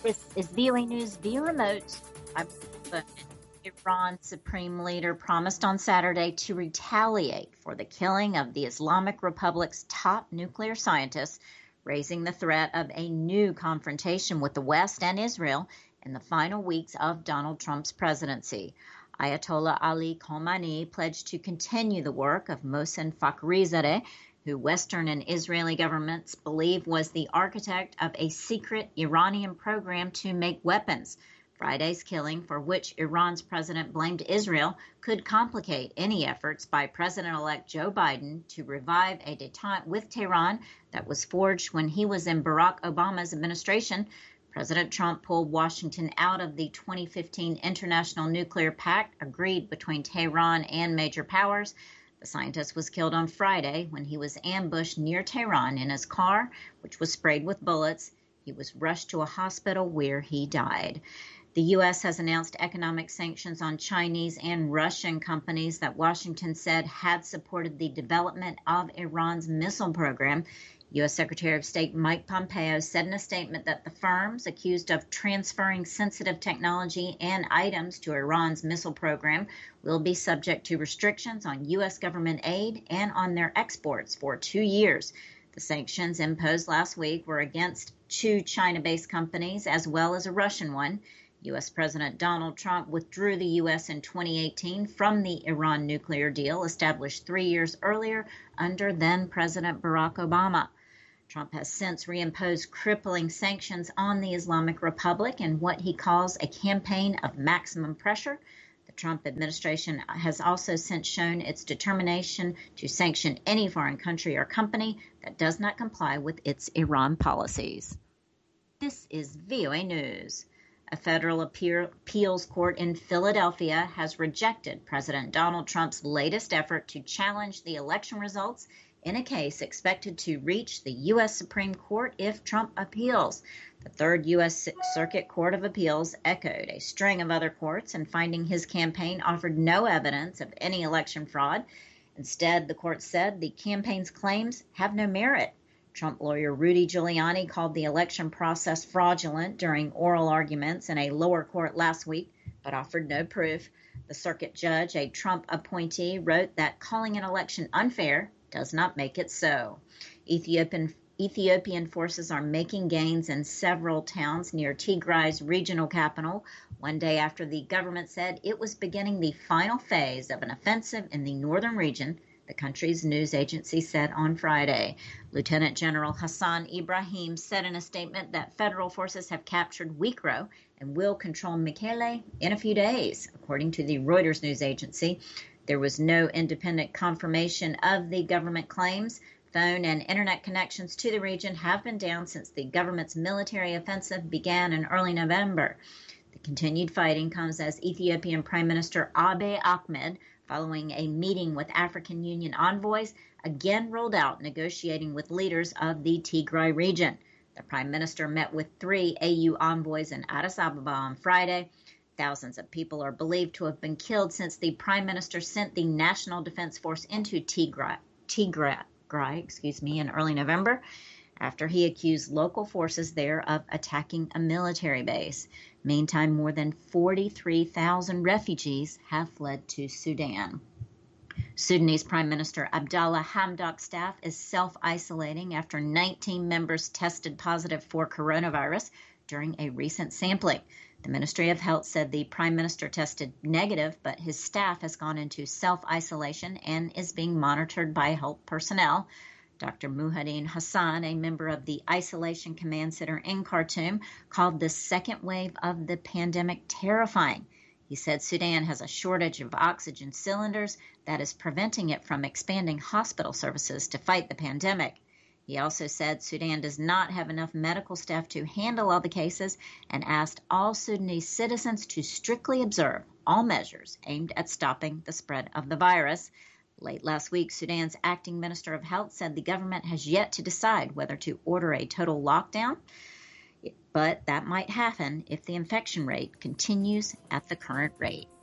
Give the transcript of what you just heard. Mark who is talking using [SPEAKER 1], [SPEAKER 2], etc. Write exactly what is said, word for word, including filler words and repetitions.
[SPEAKER 1] This is V O A News via remote. I'm Iran Supreme Leader promised on Saturday to retaliate for the killing of the Islamic Republic's top nuclear scientists, raising the threat of a new confrontation with the West and Israel in the final weeks of Donald Trump's presidency. Ayatollah Ali Khamenei pledged to continue the work of Mohsen Fakhrizadeh, who Western and Israeli governments believe was the architect of a secret Iranian program to make weapons. Friday's killing, for which Iran's president blamed Israel, could complicate any efforts by President-elect Joe Biden to revive a détente with Tehran that was forged when he was in Barack Obama's administration. President Trump pulled Washington out of the twenty fifteen International Nuclear Pact agreed between Tehran and major powers. The scientist was killed on Friday when he was ambushed near Tehran in his car, which was sprayed with bullets. He was rushed to a hospital where he died. The U S has announced economic sanctions on Chinese and Russian companies that Washington said had supported the development of Iran's missile program. U S Secretary of State Mike Pompeo said in a statement that the firms accused of transferring sensitive technology and items to Iran's missile program will be subject to restrictions on U S government aid and on their exports for two years. The sanctions imposed last week were against two China-based companies as well as a Russian one. U S President Donald Trump withdrew the U S in twenty eighteen from the Iran nuclear deal established three years earlier under then-President Barack Obama. Trump has since reimposed crippling sanctions on the Islamic Republic in what he calls a campaign of maximum pressure. The Trump administration has also since shown its determination to sanction any foreign country or company that does not comply with its Iran policies. This is V O A News. A federal appeals court in Philadelphia has rejected President Donald Trump's latest effort to challenge the election results in a case expected to reach the U S Supreme Court if Trump appeals. The Third U S Circuit Court of Appeals echoed a string of other courts in finding his campaign offered no evidence of any election fraud. Instead, the court said the campaign's claims have no merit. Trump lawyer Rudy Giuliani called the election process fraudulent during oral arguments in a lower court last week, but offered no proof. The circuit judge, a Trump appointee, wrote that calling an election unfair does not make it so. Ethiopian, Ethiopian forces are making gains in several towns near Tigray's regional capital, one day after the government said it was beginning the final phase of an offensive in the northern region, the country's news agency said on Friday. Lieutenant General Hassan Ibrahim said in a statement that federal forces have captured Wikro and will control Mekelle in a few days. According to the Reuters news agency, there was no independent confirmation of the government claims. Phone and internet connections to the region have been down since the government's military offensive began in early November. The continued fighting comes as Ethiopian Prime Minister Abiy Ahmed, following a meeting with African Union envoys, again rolled out negotiating with leaders of the Tigray region. The Prime Minister met with three A U envoys in Addis Ababa on Friday. Thousands of people are believed to have been killed since the Prime Minister sent the National Defense Force into Tigray, Tigray, excuse me, in early November, after he accused local forces there of attacking a military base. Meantime, more than forty-three thousand refugees have fled to Sudan. Sudanese Prime Minister Abdallah Hamdok's staff is self-isolating after nineteen members tested positive for coronavirus during a recent sampling. The Ministry of Health said the Prime Minister tested negative, but his staff has gone into self-isolation and is being monitored by health personnel. Doctor Muhadin Hassan, a member of the Isolation Command Center in Khartoum, called the second wave of the pandemic terrifying. He said Sudan has a shortage of oxygen cylinders that is preventing it from expanding hospital services to fight the pandemic. He also said Sudan does not have enough medical staff to handle all the cases and asked all Sudanese citizens to strictly observe all measures aimed at stopping the spread of the virus. Late last week, Sudan's acting Minister of Health said the government has yet to decide whether to order a total lockdown, but that might happen if the infection rate continues at the current rate.